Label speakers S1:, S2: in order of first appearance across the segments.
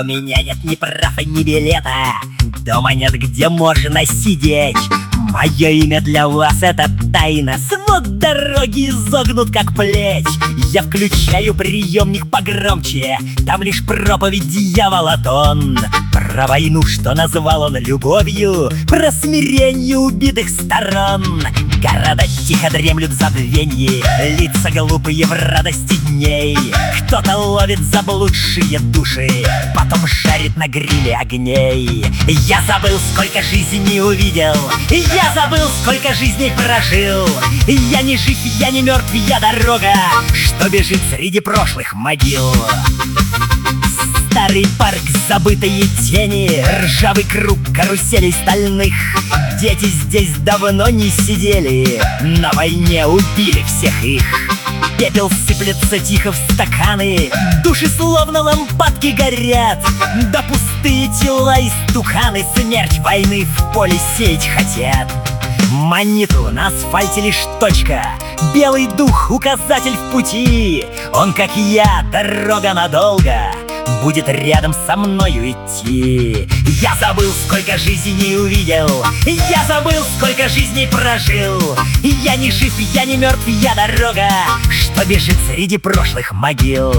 S1: меня нет ни прав и ни билета. Дома нет, где можно сидеть. Мое имя для вас — это тайна. Свод дороги изогнут, как плеть. Я включаю приемник погромче. Там лишь проповедь дьявола тон. Про войну, что назвал он любовью, про смирение убитых сторон. Города тихо дремлют в забвенье, лица глупые в радости дней. Кто-то ловит заблудшие души, потом жарит на гриле огней. Я забыл, сколько жизней увидел, я забыл, сколько жизней прожил. Я не жив, я не мертв, я дорога, что бежит среди прошлых могил. Старый парк, забытые тени, ржавый круг каруселей стальных. Дети здесь давно не сидели, на войне убили всех их. Пепел сыплется тихо в стаканы, души словно лампадки горят. Да пустые тела истуканы смерть войны в поле сеять хотят. Маниту на асфальте лишь точка, белый дух — указатель в пути. Он, как я, дорога надолго, будет рядом со мною идти. Я забыл, сколько жизней увидел, я забыл, сколько жизней прожил. Я не жив, я не мертв, я дорога, что бежит среди прошлых могил.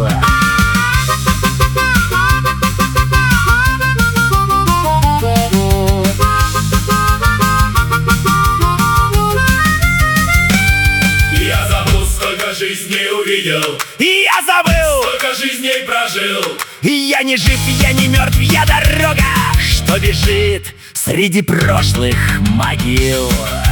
S2: Я забыл, сколько жизней увидел,
S1: Я забыл,
S2: сколько жизней прожил.
S1: я не жив, я не мертв, я дорога, что бежит среди прошлых могил.